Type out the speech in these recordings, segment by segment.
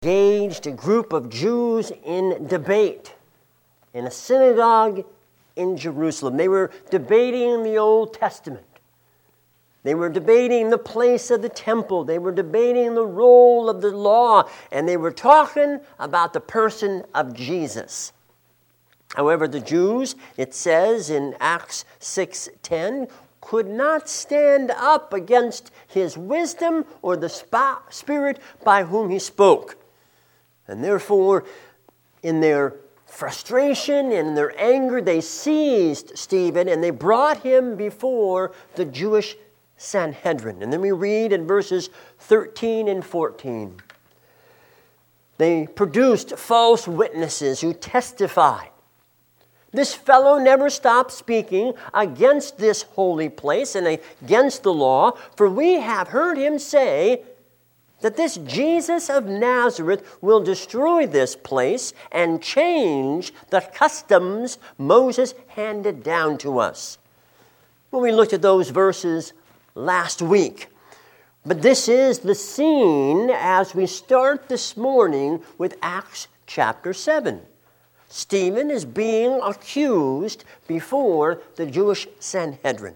engaged a group of Jews in debate in a synagogue in Jerusalem. They were debating the Old Testament. They were debating the place of the temple. They were debating the role of the law. And they were talking about the person of Jesus. However, the Jews, it says in Acts 6:10, could not stand up against his wisdom or the Spirit by whom he spoke. And therefore, in their frustration and in their anger, they seized Stephen and they brought him before the Jewish Sanhedrin. And then we read in verses 13 and 14. They produced false witnesses who testified. This fellow never stopped speaking against this holy place and against the law, for we have heard him say that this Jesus of Nazareth will destroy this place and change the customs Moses handed down to us. Well, we looked at those verses last week. But this is the scene as we start this morning with Acts chapter 7. Stephen is being accused before the Jewish Sanhedrin.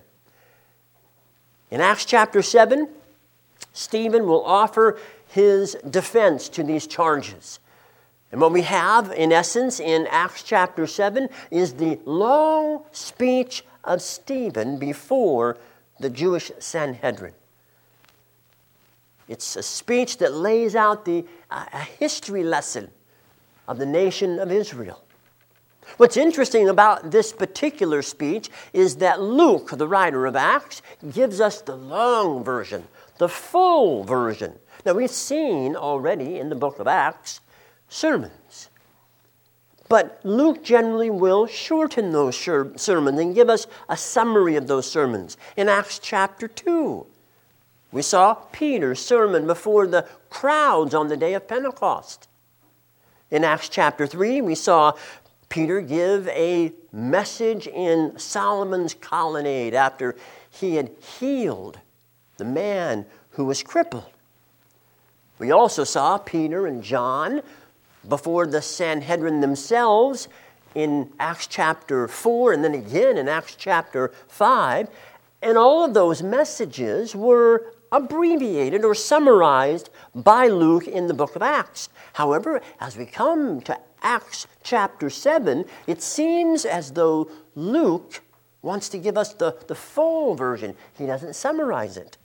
In Acts chapter 7, Stephen will offer his defense to these charges. And what we have, in essence, in Acts chapter 7 is the long speech of Stephen before the Jewish Sanhedrin. It's a speech that lays out a history lesson of the nation of Israel. What's interesting about this particular speech is that Luke, the writer of Acts, gives us the long version, the full version. Now, we've seen already in the book of Acts sermons. But Luke generally will shorten those sermons and give us a summary of those sermons. In Acts chapter 2, we saw Peter's sermon before the crowds on the day of Pentecost. In Acts chapter 3, we saw Peter give a message in Solomon's colonnade after he had healed the man who was crippled. We also saw Peter and John before the Sanhedrin themselves in Acts chapter 4 and then again in Acts chapter 5. And all of those messages were abbreviated or summarized by Luke in the book of Acts. However, as we come to Acts chapter 7, it seems as though Luke wants to give us the full version. He doesn't summarize it.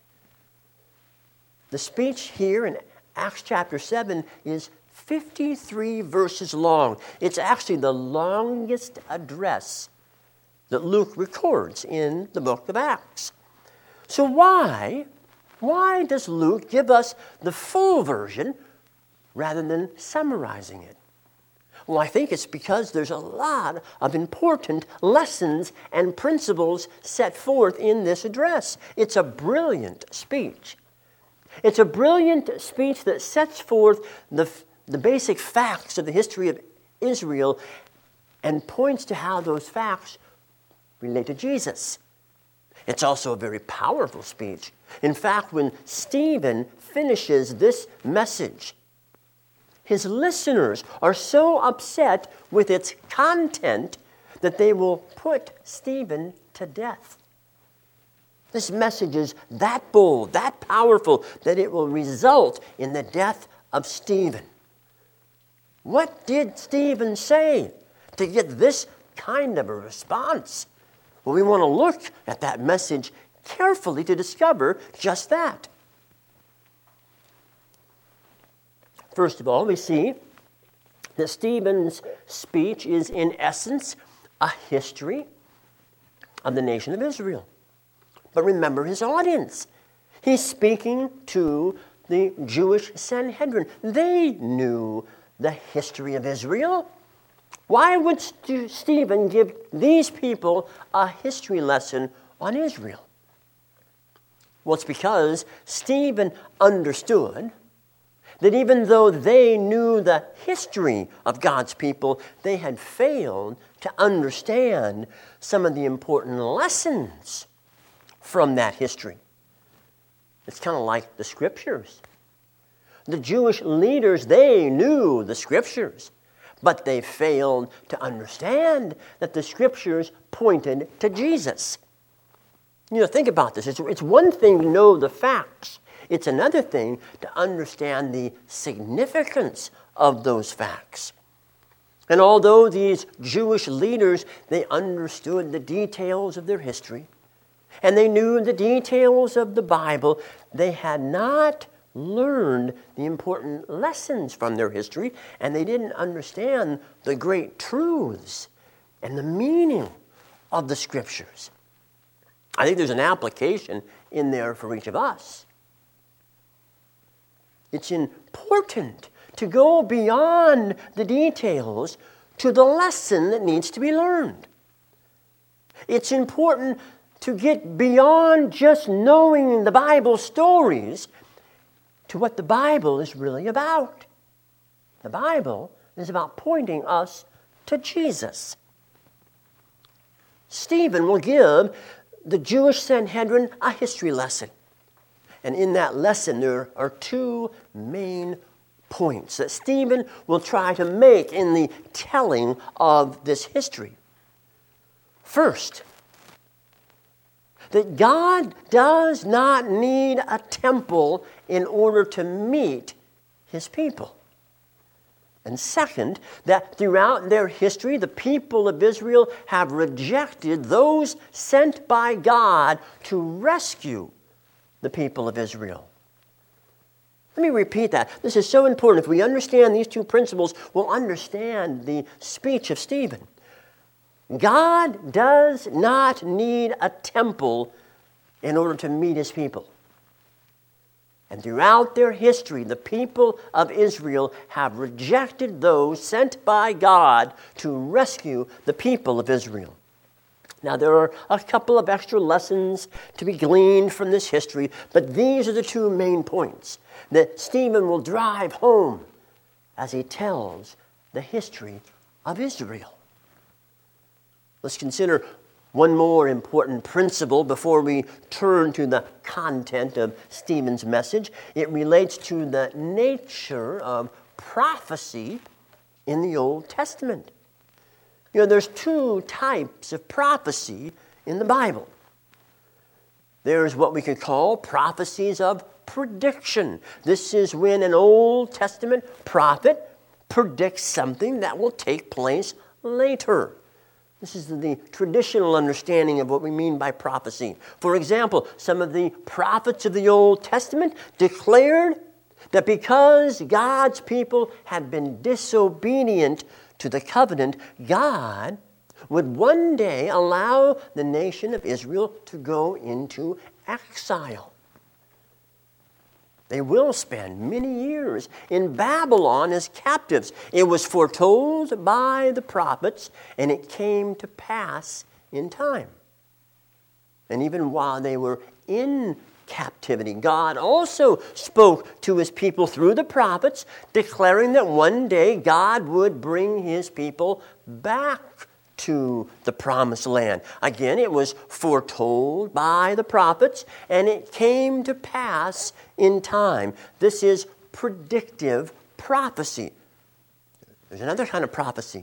The speech here in Acts chapter 7 is 53 verses long. It's actually the longest address that Luke records in the book of Acts. So why does Luke give us the full version rather than summarizing it? Well, I think it's because there's a lot of important lessons and principles set forth in this address. It's a brilliant speech. It's a brilliant speech that sets forth the basic facts of the history of Israel and points to how those facts relate to Jesus. It's also a very powerful speech. In fact, when Stephen finishes this message, his listeners are so upset with its content that they will put Stephen to death. This message is that bold, that powerful, that it will result in the death of Stephen. What did Stephen say to get this kind of a response? Well, we want to look at that message carefully to discover just that. First of all, we see that Stephen's speech is, in essence, a history of the nation of Israel. But remember his audience. He's speaking to the Jewish Sanhedrin. They knew the history of Israel. Why would Stephen give these people a history lesson on Israel? Well, it's because Stephen understood that even though they knew the history of God's people, they had failed to understand some of the important lessons from that history. It's kind of like the Scriptures. The Jewish leaders, they knew the Scriptures, but they failed to understand that the Scriptures pointed to Jesus. Think about this. It's one thing to know the facts. It's another thing to understand the significance of those facts. And although these Jewish leaders, they understood the details of their history, and they knew the details of the Bible, they had not learned the important lessons from their history, and they didn't understand the great truths and the meaning of the Scriptures. I think there's an application in there for each of us. It's important to go beyond the details to the lesson that needs to be learned. It's important to get beyond just knowing the Bible stories to what the Bible is really about. The Bible is about pointing us to Jesus. Stephen will give the Jewish Sanhedrin a history lesson. And in that lesson, there are two main points that Stephen will try to make in the telling of this history. First, that God does not need a temple in order to meet His people. And second, that throughout their history, the people of Israel have rejected those sent by God to rescue the people of Israel. Let me repeat that. This is so important. If we understand these two principles, we'll understand the speech of Stephen. God does not need a temple in order to meet His people. And throughout their history, the people of Israel have rejected those sent by God to rescue the people of Israel. Now, there are a couple of extra lessons to be gleaned from this history, but these are the two main points that Stephen will drive home as he tells the history of Israel. Let's consider one more important principle before we turn to the content of Stephen's message. It relates to the nature of prophecy in the Old Testament. There's two types of prophecy in the Bible. There's what we could call prophecies of prediction. This is when an Old Testament prophet predicts something that will take place later. This is the traditional understanding of what we mean by prophecy. For example, some of the prophets of the Old Testament declared that because God's people had been disobedient to the covenant, God would one day allow the nation of Israel to go into exile. They will spend many years in Babylon as captives. It was foretold by the prophets, and it came to pass in time. And even while they were in captivity, God also spoke to His people through the prophets, declaring that one day God would bring His people back to the promised land. Again, it was foretold by the prophets, and it came to pass in time. This is predictive prophecy. There's another kind of prophecy.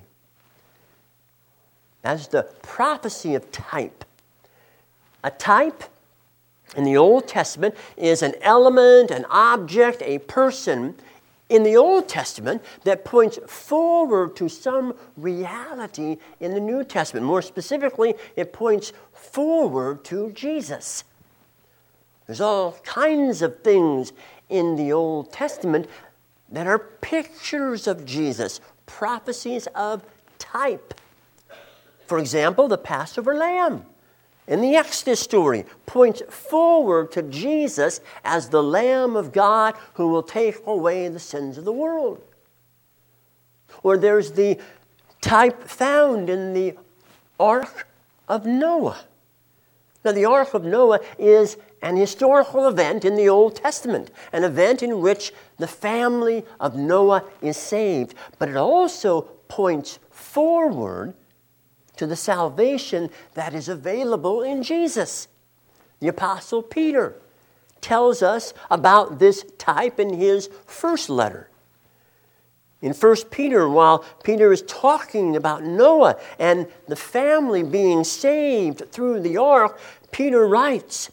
That's the prophecy of type. A type in the Old Testament is an element, an object, a person in the Old Testament that points forward to some reality in the New Testament. More specifically, it points forward to Jesus. There's all kinds of things in the Old Testament that are pictures of Jesus, prophecies of type. For example, the Passover lamb in the Exodus story points forward to Jesus as the Lamb of God who will take away the sins of the world. Or there's the type found in the Ark of Noah. Now, the Ark of Noah is an historical event in the Old Testament, an event in which the family of Noah is saved. But it also points forward to the salvation that is available in Jesus. The Apostle Peter tells us about this type in his first letter. In 1 Peter, while Peter is talking about Noah and the family being saved through the ark, Peter writes,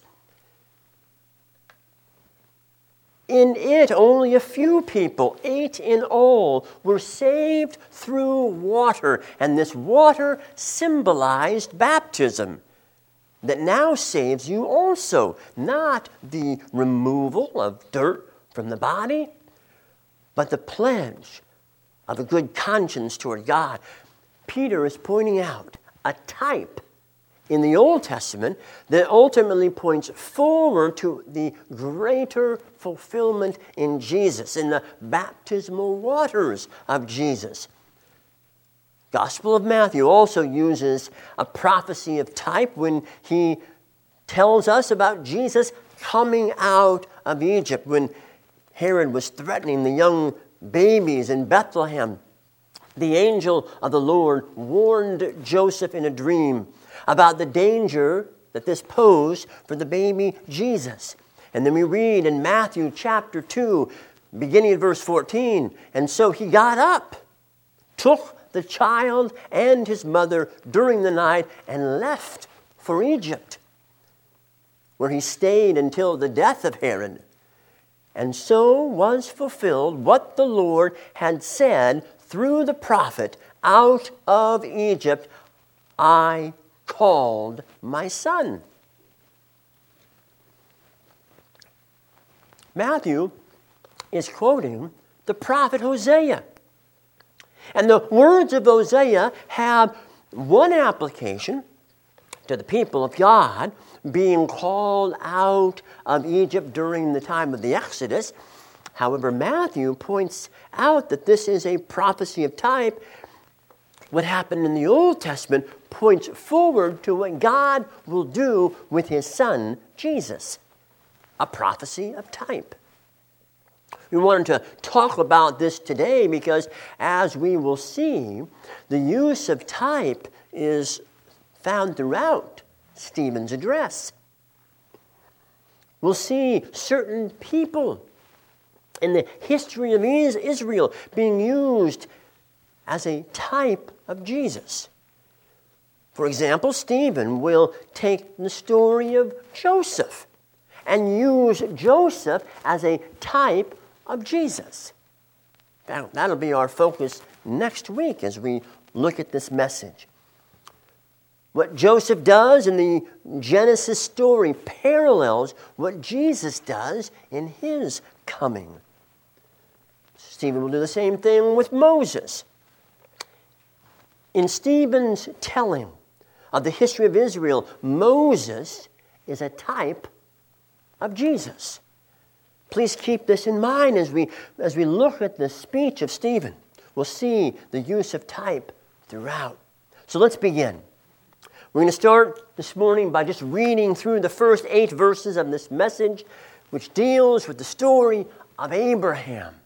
"In it only a few people, 8 in all, were saved through water, and this water symbolized baptism that now saves you also, not the removal of dirt from the body, but the pledge of a good conscience toward God." Peter is pointing out a type in the Old Testament that ultimately points forward to the greater fulfillment in Jesus, in the baptismal waters of Jesus. Gospel of Matthew also uses a prophecy of type when he tells us about Jesus coming out of Egypt. When Herod was threatening the young babies in Bethlehem, the angel of the Lord warned Joseph in a dream about the danger that this posed for the baby Jesus. And then we read in Matthew chapter 2, beginning at verse 14, "And so he got up, took the child and his mother during the night, and left for Egypt, where he stayed until the death of Herod. And so was fulfilled what the Lord had said through the prophet, 'Out of Egypt I called my son.'" Matthew is quoting the prophet Hosea. And the words of Hosea have one application to the people of God being called out of Egypt during the time of the Exodus. However, Matthew points out that this is a prophecy of type. What happened in the Old Testament points forward to what God will do with his son, Jesus. A prophecy of type. We wanted to talk about this today because, as we will see, the use of type is found throughout Stephen's address. We'll see certain people in the history of Israel being used as a type of Jesus. For example, Stephen will take the story of Joseph and use Joseph as a type of Jesus. That'll be our focus next week as we look at this message. What Joseph does in the Genesis story parallels what Jesus does in his coming. Stephen will do the same thing with Moses. In Stephen's telling of the history of Israel, Moses is a type of Jesus. Please keep this in mind as we look at the speech of Stephen. We'll see the use of type throughout. So let's begin. We're going to start this morning by just reading through the first 8 verses of this message, which deals with the story of Abraham.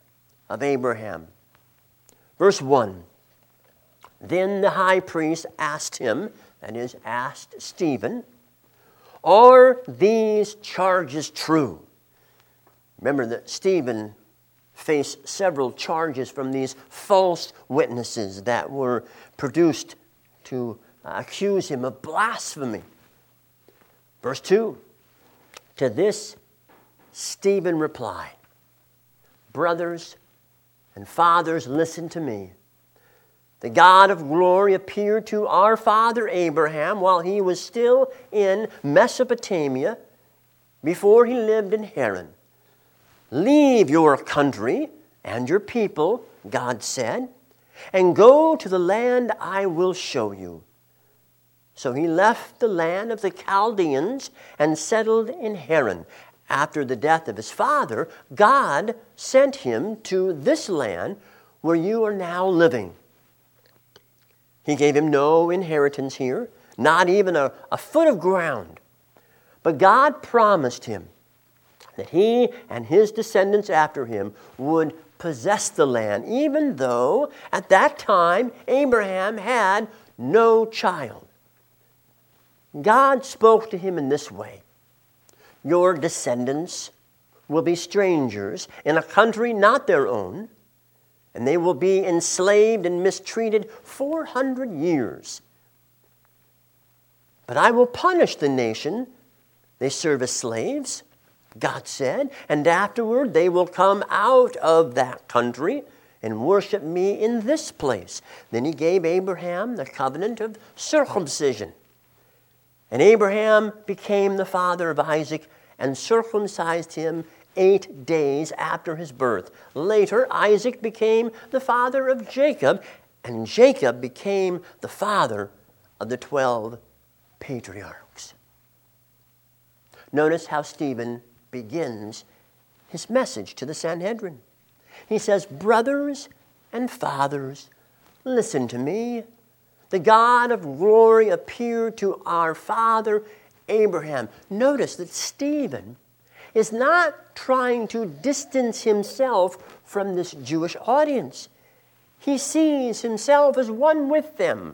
Verse 1. Then the high priest asked him, that is, asked Stephen, "Are these charges true?" Remember that Stephen faced several charges from these false witnesses that were produced to accuse him of blasphemy. Verse 2, to this Stephen replied, "Brothers and fathers, listen to me. The God of glory appeared to our father Abraham while he was still in Mesopotamia, before he lived in Haran. 'Leave your country and your people,' God said, 'and go to the land I will show you.' So he left the land of the Chaldeans and settled in Haran. After the death of his father, God sent him to this land where you are now living. He gave him no inheritance here, not even a foot of ground. But God promised him that he and his descendants after him would possess the land, even though at that time Abraham had no child. God spoke to him in this way, your descendants will be strangers in a country not their own, and they will be enslaved and mistreated 400 years. But I will punish the nation they serve as slaves, God said, and afterward they will come out of that country and worship me in this place. Then he gave Abraham the covenant of circumcision. And Abraham became the father of Isaac and circumcised him 8 days after his birth. Later, Isaac became the father of Jacob, and Jacob became the father of the 12 patriarchs. Notice how Stephen begins his message to the Sanhedrin. He says, "Brothers and fathers, listen to me. The God of glory appeared to our father Abraham." Notice that Stephen is not trying to distance himself from this Jewish audience. He sees himself as one with them.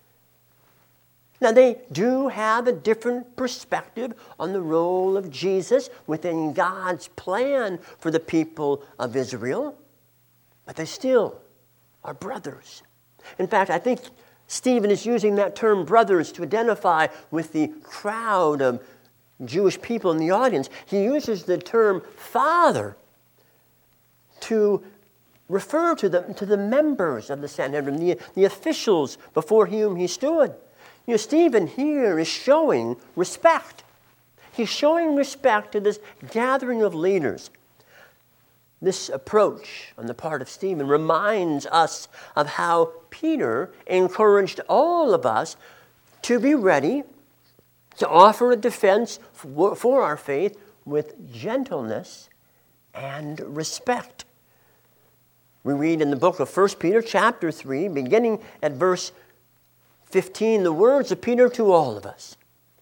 Now, they do have a different perspective on the role of Jesus within God's plan for the people of Israel, but they still are brothers. In fact, I think Stephen is using that term brothers to identify with the crowd of Jewish people in the audience. He uses the term father to refer to the members of the Sanhedrin, the officials before whom he stood. You know, Stephen here is showing respect. He's showing respect to this gathering of leaders. This approach on the part of Stephen reminds us of how Peter encouraged all of us to be ready to offer a defense for our faith with gentleness and respect. We read in the book of 1 Peter chapter 3, beginning at verse 15, the words of Peter to all of us.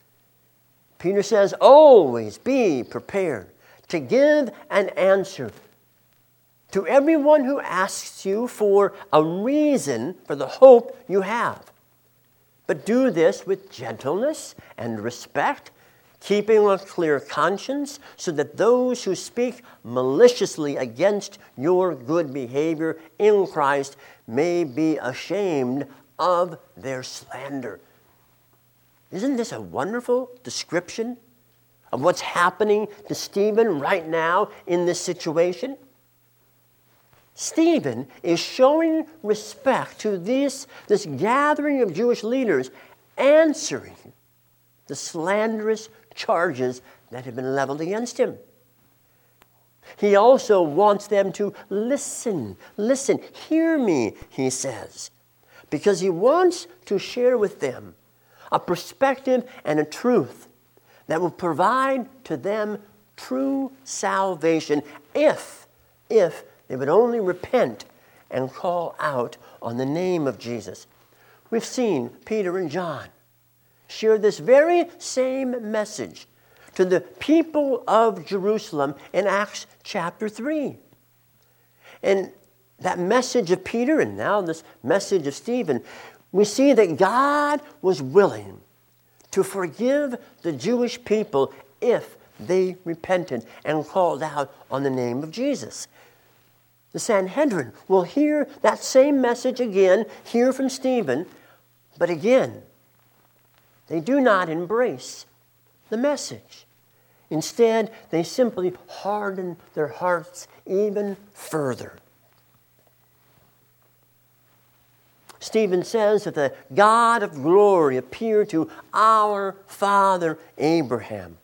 Peter says, "Always be prepared to give an answer to everyone who asks you for a reason for the hope you have. But do this with gentleness and respect, keeping a clear conscience, so that those who speak maliciously against your good behavior in Christ may be ashamed of their slander." Isn't this a wonderful description of what's happening to Stephen right now in this situation? Stephen is showing respect to this gathering of Jewish leaders, answering the slanderous charges that have been leveled against him. He also wants them to listen, hear me, he says, because he wants to share with them a perspective and a truth that will provide to them true salvation if they would only repent and call out on the name of Jesus. We've seen Peter and John share this very same message to the people of Jerusalem in Acts chapter 3. And that message of Peter and now this message of Stephen, we see that God was willing to forgive the Jewish people if they repented and called out on the name of Jesus. The Sanhedrin will hear that same message again, hear from Stephen, but again, they do not embrace the message. Instead, they simply harden their hearts even further. Stephen says that the God of glory appeared to our father Abraham.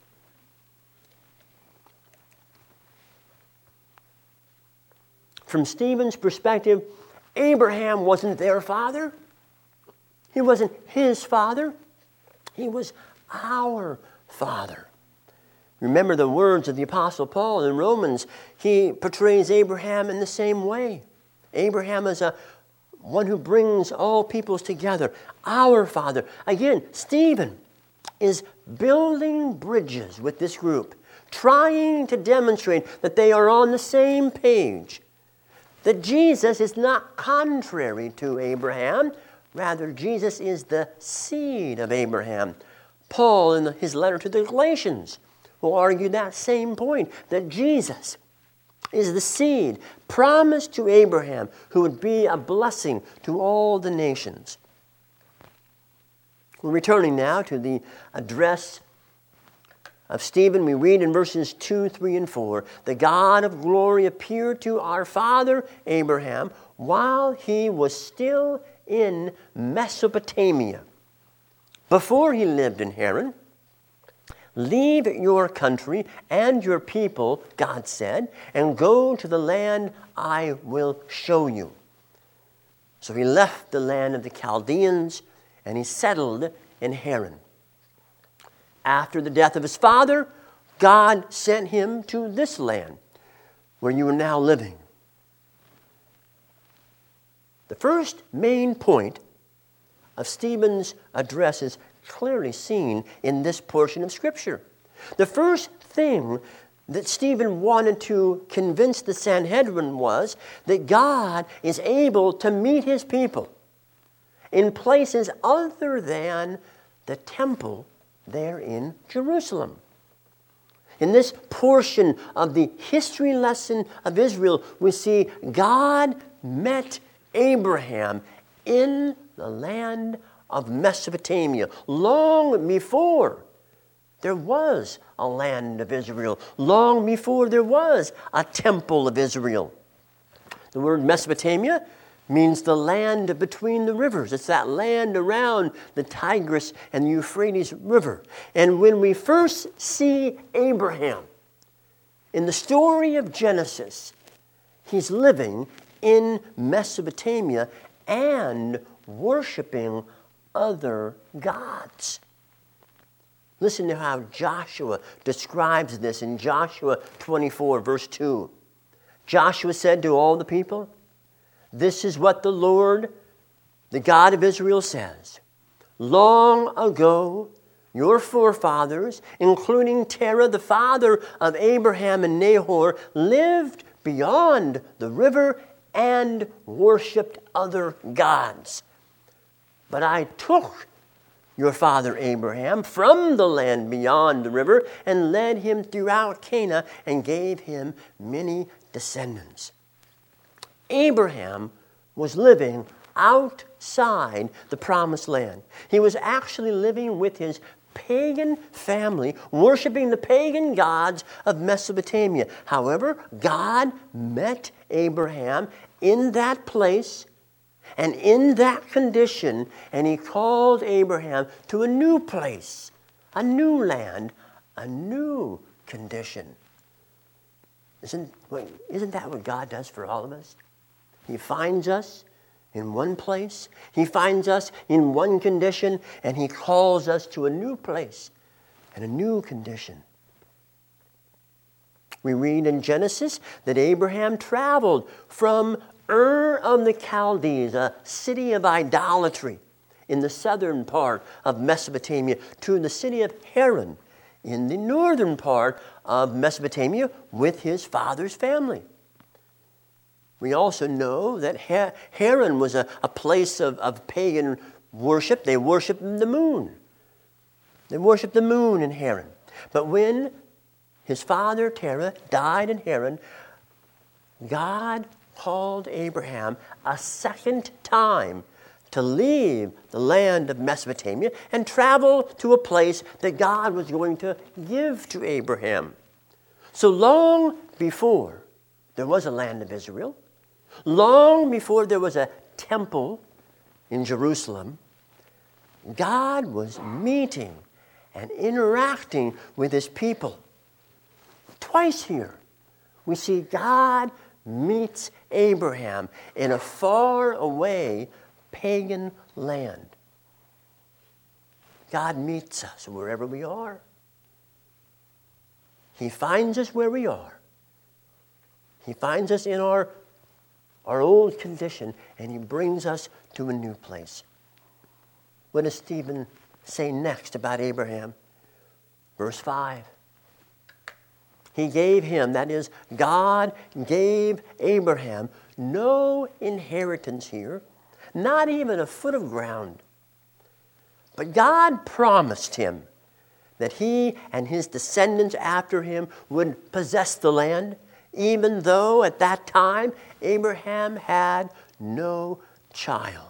From Stephen's perspective, Abraham wasn't their father. He wasn't his father. He was our father. Remember the words of the Apostle Paul in Romans. He portrays Abraham in the same way. Abraham is one who brings all peoples together. Our father. Again, Stephen is building bridges with this group, trying to demonstrate that they are on the same page. That Jesus is not contrary to Abraham. Rather, Jesus is the seed of Abraham. Paul, in his letter to the Galatians, will argue that same point, that Jesus is the seed promised to Abraham who would be a blessing to all the nations. We're returning now to the address of Stephen. We read in verses 2, 3, and 4, the God of glory appeared to our father Abraham while he was still in Mesopotamia, before he lived in Haran. Leave your country and your people, God said, and go to the land I will show you. So he left the land of the Chaldeans and he settled in Haran. After the death of his father, God sent him to this land where you are now living. The first main point of Stephen's address is clearly seen in this portion of Scripture. The first thing that Stephen wanted to convince the Sanhedrin was that God is able to meet his people in places other than the temple there in Jerusalem. In this portion of the history lesson of Israel, we see God met Abraham in the land of Mesopotamia, long before there was a land of Israel, long before there was a temple of Israel. The word Mesopotamia means the land between the rivers. It's that land around the Tigris and the Euphrates River. And when we first see Abraham in the story of Genesis, he's living in Mesopotamia and worshiping other gods. Listen to how Joshua describes this in Joshua 24, verse 2. Joshua said to all the people, "This is what the Lord, the God of Israel, says. Long ago, your forefathers, including Terah, the father of Abraham and Nahor, lived beyond the river and worshipped other gods. But I took your father Abraham from the land beyond the river and led him throughout Canaan and gave him many descendants." Abraham was living outside the promised land. He was actually living with his pagan family, worshiping the pagan gods of Mesopotamia. However, God met Abraham in that place and in that condition, and he called Abraham to a new place, a new land, a new condition. Isn't that what God does for all of us? He finds us in one place, he finds us in one condition, and he calls us to a new place and a new condition. We read in Genesis that Abraham traveled from Ur of the Chaldees, a city of idolatry in the southern part of Mesopotamia, to the city of Haran in the northern part of Mesopotamia with his father's family. We also know that Haran was a place of pagan worship. They worshiped the moon. They worshiped the moon in Haran. But when his father Terah died in Haran, God called Abraham a second time to leave the land of Mesopotamia and travel to a place that God was going to give to Abraham. So long before there was a land of Israel, long before there was a temple in Jerusalem, God was meeting and interacting with his people. Twice here, we see God meets Abraham in a far away pagan land. God meets us wherever we are. He finds us where we are. He finds us in our old condition, and he brings us to a new place. What does Stephen say next about Abraham? Verse 5. He gave him, that is, God gave Abraham no inheritance here, not even a foot of ground. But God promised him that he and his descendants after him would possess the land, even though at that time Abraham had no child.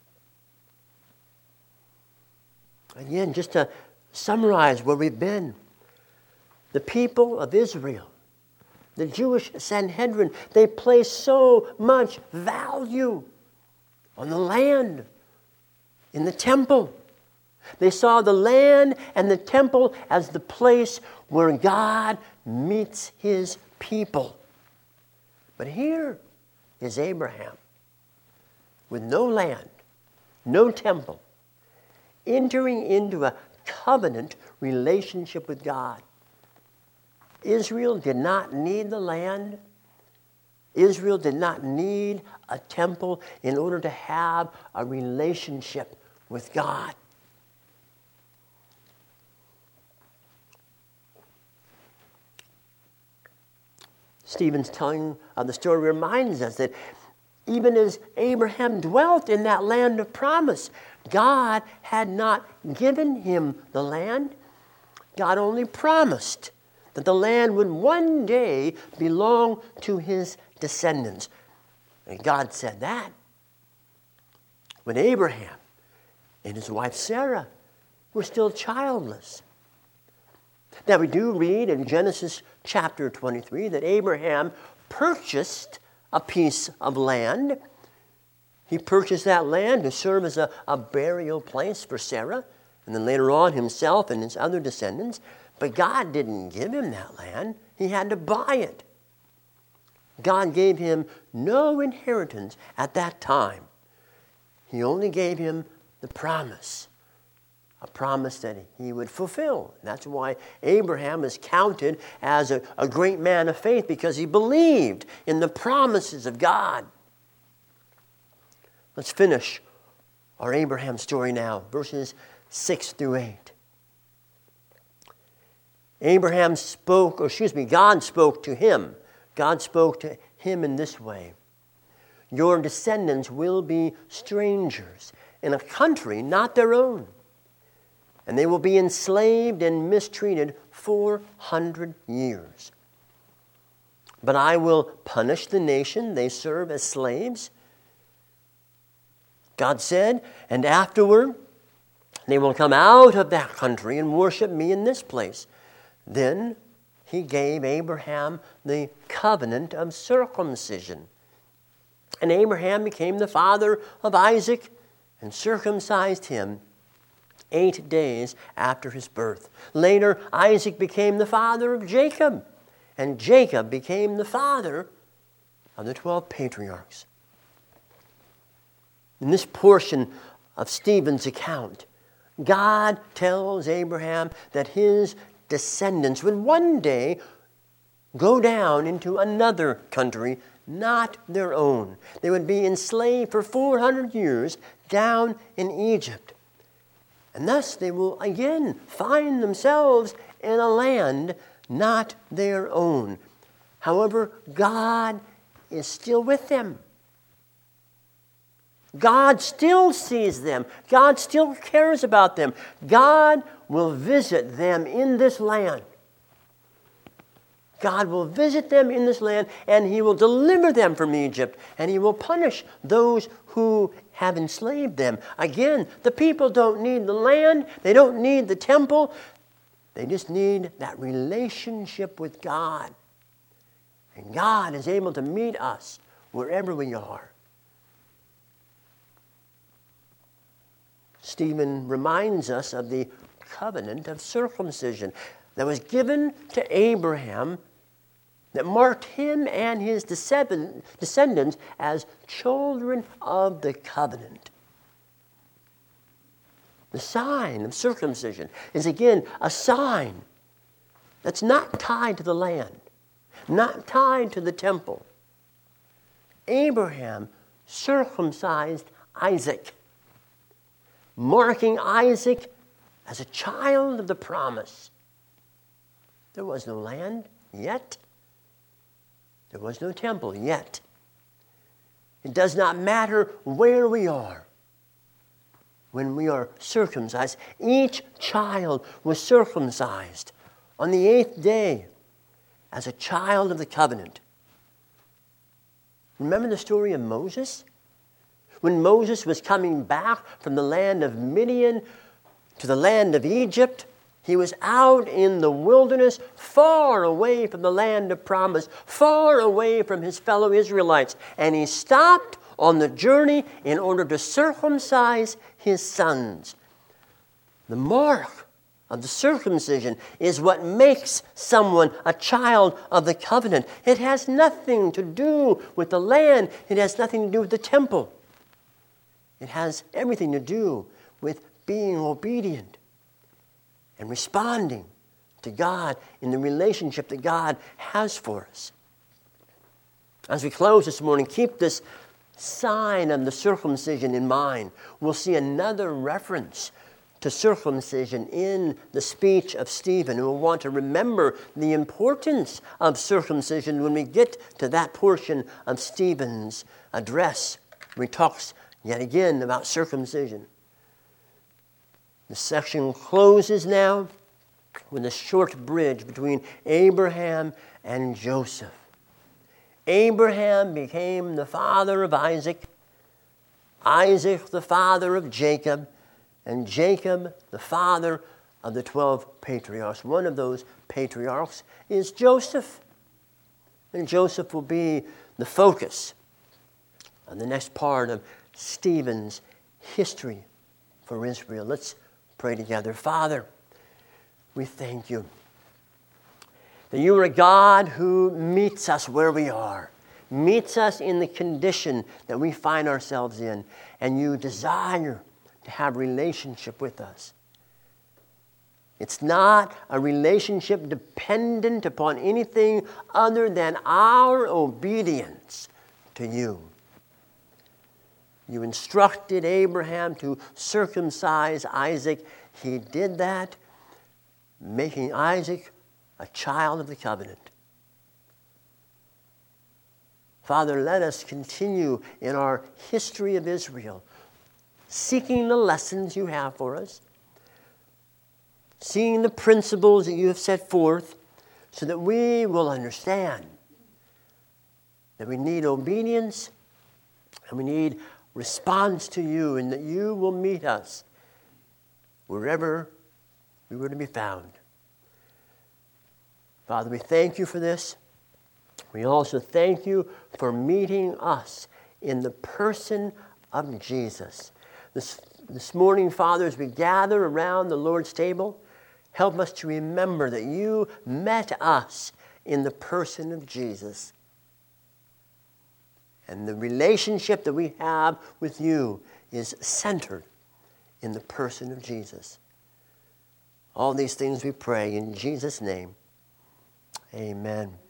Again, just to summarize where we've been, the people of Israel, the Jewish Sanhedrin, they place so much value on the land, in the temple. They saw the land and the temple as the place where God meets his people. But here is Abraham with no land, no temple, entering into a covenant relationship with God. Israel did not need the land. Israel did not need a temple in order to have a relationship with God. Stephen's telling of the story reminds us that even as Abraham dwelt in that land of promise, God had not given him the land. God only promised that the land would one day belong to his descendants. And God said that when Abraham and his wife Sarah were still childless. Now we do read in Genesis chapter 23 that Abraham purchased a piece of land. He purchased that land to serve as a burial place for Sarah, and then later on himself and his other descendants. But God didn't give him that land. He had to buy it. God gave him no inheritance at that time. He only gave him the promise, a promise that he would fulfill. And that's why Abraham is counted as a great man of faith, because he believed in the promises of God. Let's finish our Abraham story now, verses 6 through 8. God spoke to him. God spoke to him in this way: your descendants will be strangers in a country not their own, and they will be enslaved and mistreated 400 years. But I will punish the nation they serve as slaves. God said, and afterward they will come out of that country and worship me in this place. Then he gave Abraham the covenant of circumcision. And Abraham became the father of Isaac and circumcised him 8 days after his birth. Later, Isaac became the father of Jacob, and Jacob became the father of the 12 patriarchs. In this portion of Stephen's account, God tells Abraham that his descendants would one day go down into another country, not their own. They would be enslaved for 400 years down in Egypt. And thus they will again find themselves in a land not their own. However, God is still with them. God still sees them. God still cares about them. God will visit them in this land. God will visit them in this land, and he will deliver them from Egypt, and he will punish those who have enslaved them. Again, the people don't need the land. They don't need the temple. They just need that relationship with God. And God is able to meet us wherever we are. Stephen reminds us of the covenant of circumcision that was given to Abraham, that marked him and his descendants as children of the covenant. The sign of circumcision is again a sign that's not tied to the land, not tied to the temple. Abraham circumcised Isaac, marking Isaac as a child of the promise. There was no land yet. There was no temple yet. It does not matter where we are. when we are circumcised. Each child was circumcised on the 8th day as a child of the covenant. Remember the story of Moses? When Moses was coming back from the land of Midian to the land of Egypt, he was out in the wilderness, far away from the land of promise, far away from his fellow Israelites. And he stopped on the journey in order to circumcise his sons. The mark of the circumcision is what makes someone a child of the covenant. It has nothing to do with the land. It has nothing to do with the temple. It has everything to do with being obedient and responding to God in the relationship that God has for us. As we close this morning, keep this sign of the circumcision in mind. We'll see another reference to circumcision in the speech of Stephen. We'll want to remember the importance of circumcision when we get to that portion of Stephen's address where he talks yet again about circumcision. The section closes now with a short bridge between Abraham and Joseph. Abraham became the father of Isaac, Isaac the father of Jacob, and Jacob the father of the 12 patriarchs. One of those patriarchs is Joseph. And Joseph will be the focus of the next part of Stephen's history for Israel. Let's pray together. Father, we thank you that you are a God who meets us where we are, meets us in the condition that we find ourselves in, and you desire to have relationship with us. It's not a relationship dependent upon anything other than our obedience to you. You instructed Abraham to circumcise Isaac. He did that, making Isaac a child of the covenant. Father, let us continue in our history of Israel, seeking the lessons you have for us, seeing the principles that you have set forth, so that we will understand that we need obedience and we need response to you, and that you will meet us wherever we were to be found. Father, we thank you for this. We also thank you for meeting us in the person of Jesus. This morning, Father, as we gather around the Lord's table, help us to remember that you met us in the person of Jesus. And the relationship that we have with you is centered in the person of Jesus. All these things we pray in Jesus' name. Amen.